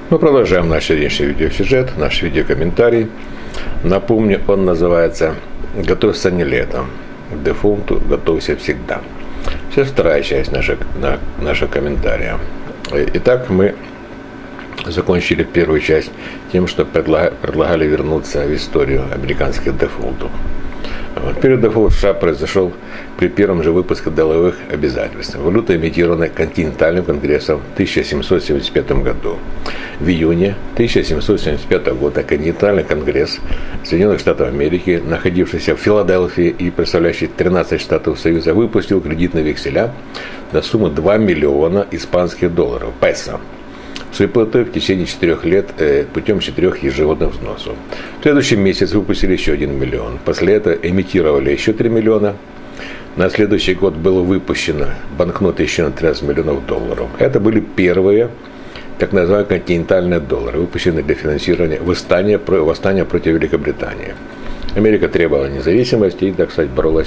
Мы продолжаем наш сегодняшний видеосюжет, наш видеокомментарий. Напомню, он называется «Готовься не летом, к дефолту готовься всегда». Сейчас вторая часть нашего комментария. Итак, мы закончили первую часть тем, что предлагали вернуться в историю американских дефолтов. Первый дефолт в США произошел при первом же выпуске долговых обязательств. Валюта, эмитированная континентальным конгрессом в 1775 году. В июне 1775 года континентальный конгресс Соединенных Штатов Америки, находившийся в Филадельфии и представляющий 13 штатов Союза, выпустил кредитные векселя на сумму 2 миллиона испанских долларов, песо, с выплатой в течение 4 лет путем 4 ежегодных взносов. В следующем месяце выпустили еще 1 миллион. После этого эмитировали еще 3 миллиона. На следующий год было выпущено банкноты еще на 13 миллионов долларов. Это были первые, так называемые, континентальные доллары, выпущенные для финансирования восстания против Великобритании. Америка требовала независимости и, так сказать, боролась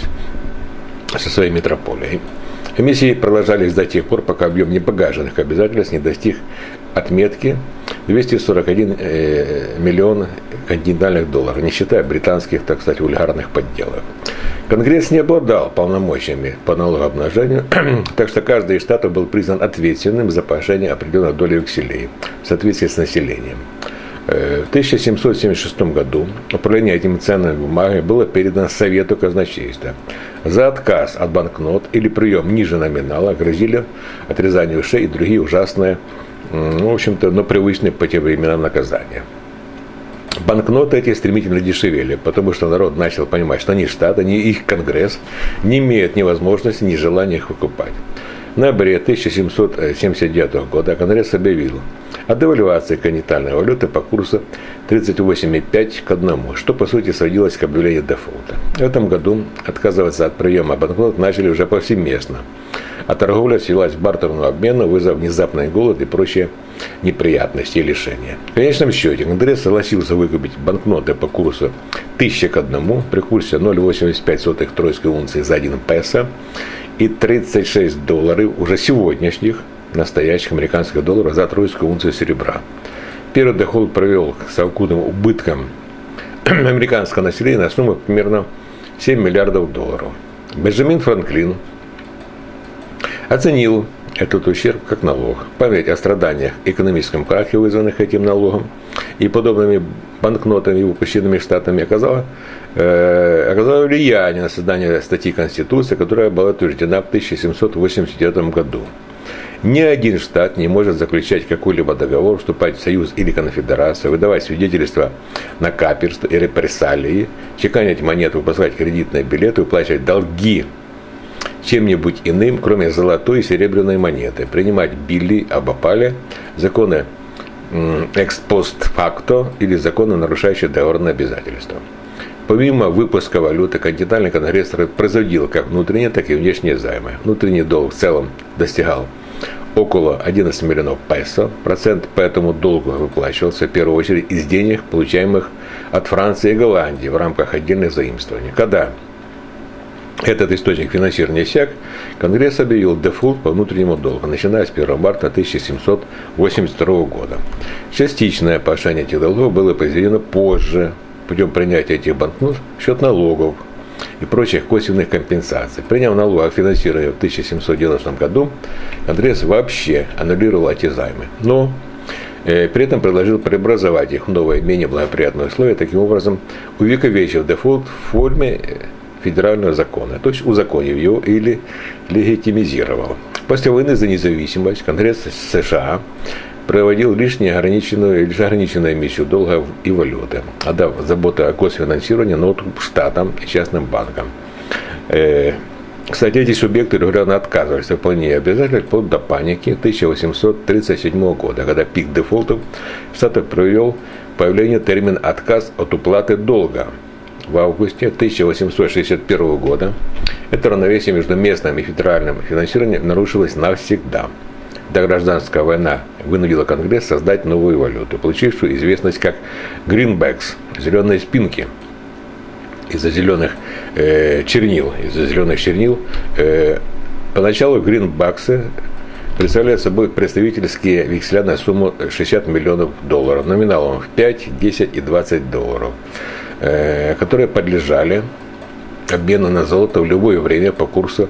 со своей метрополией. Эмиссии продолжались до тех пор, пока объем непогашенных обязательств не достиг отметки 241 миллион континентальных долларов, не считая британских, так сказать, вульгарных подделок. Конгресс не обладал полномочиями по налогообложению, так что каждый из штатов был признан ответственным за погашение определенной доли векселей в соответствии с населением. В 1776 году управление этими ценными бумагами было передано Совету казначейства. За отказ от банкнот или прием ниже номинала грозили отрезание ушей и другие ужасные, в общем-то, но привычные по тем временам наказания. Банкноты эти стремительно дешевели, потому что народ начал понимать, что ни штат, ни их конгресс не имеют ни возможности, ни желания их выкупать. В ноябре 1779 года Конгресс объявил о девальвации континентальной валюты по курсу 38,5 к 1, что по сути сводилось к объявлению дефолта. В этом году отказываться от приема банкнот начали уже повсеместно, а торговля свелась к бартерному обмену, вызвав внезапный голод и прочие неприятности и лишения. В конечном счете Конгресс согласился выкупить банкноты по курсу 1000 к 1 при курсе 0,85 тройской унции за 1 песо и 36 долларов уже сегодняшних настоящих американских долларов за тройскую унцию серебра. Первый дефолт привел к совокупным убыткам американского населения на сумму примерно 7 миллиардов долларов. Бенджамин Франклин оценил этот ущерб как налог. Память о страданиях и экономическом крахе, вызванных этим налогом, и подобными банкнотами, выпущенными штатами, оказало влияние на создание статьи Конституции, которая была утверждена в 1789 году. Ни один штат не может заключать какой-либо договор, вступать в союз или конфедерацию, выдавать свидетельства на каперство и репрессалии, чеканить монету, выпускать кредитные билеты, выплачивать долги чем-нибудь иным, кроме золотой и серебряной монеты, принимать билли об опале, законы экспостфакто или законы, нарушающие договорные обязательства. Помимо выпуска валюты, континентальный конгресс производил как внутренние, так и внешние займы. Внутренний долг в целом достигал около 11 миллионов песо. Процент по этому долгу выплачивался в первую очередь из денег, получаемых от Франции и Голландии в рамках отдельных заимствований. Когда этот источник финансирования иссяк, Конгресс объявил дефолт по внутреннему долгу, начиная с 1 марта 1782 года. Частичное погашение этих долгов было произведено позже, путем принятия этих банкнот в счет налогов и прочих косвенных компенсаций. Приняв налог о финансировании в 1790 году, Конгресс вообще аннулировал эти займы. Но при этом предложил преобразовать их в новые, менее благоприятные условия, таким образом увековечив дефолт в форме федерального закона, то есть узаконив его или легитимизировал. После войны за независимость Конгресс США проводил лишь ограниченную эмиссию долга и валюты, отдав заботу о госфинансировании на откуп штатам и частным банкам. Кстати, эти субъекты регулярно отказывались от выполнения обязательств вплоть до паники 1837 года, когда пик дефолтов в Штатах привел к появлению термина «отказ от уплаты долга». В августе 1861 года это равновесие между местным и федеральным финансированием нарушилось навсегда. Тогда гражданская война вынудила Конгресс создать новую валюту, получившую известность как greenbacks, зеленые спинки, из-за зеленых чернил. Поначалу гринбаксы представляют собой представительские векселя на сумму $60 миллионов, номиналом в 5, 10 и 20 долларов, которые подлежали обмену на золото в любое время по курсу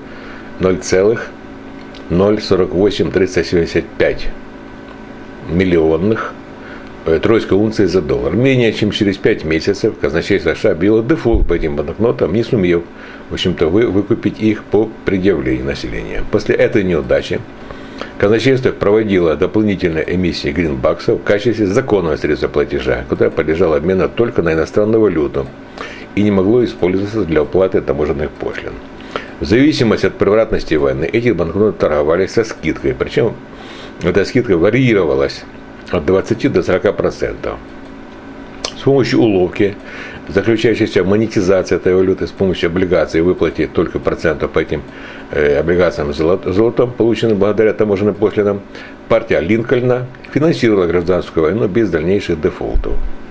0,048375 миллионных тройской унции за доллар. Менее чем через 5 месяцев казначейство США объявило дефолт по этим банкнотам, не сумев, в общем-то, выкупить их по предъявлению населения. После этой неудачи казначейство проводило дополнительные эмиссии гринбаксов в качестве законного средства платежа, которое подлежало обмену только на иностранную валюту и не могло использоваться для уплаты таможенных пошлин. В зависимости от превратности войны эти банкноты торговались со скидкой, причем эта скидка варьировалась от 20 до 40%. С помощью уловки, заключающейся в монетизации этой валюты с помощью облигаций и выплате только процентов по этим облигациям золотом, полученным благодаря таможенным пошлинам, партия Линкольна финансировала гражданскую войну без дальнейших дефолтов.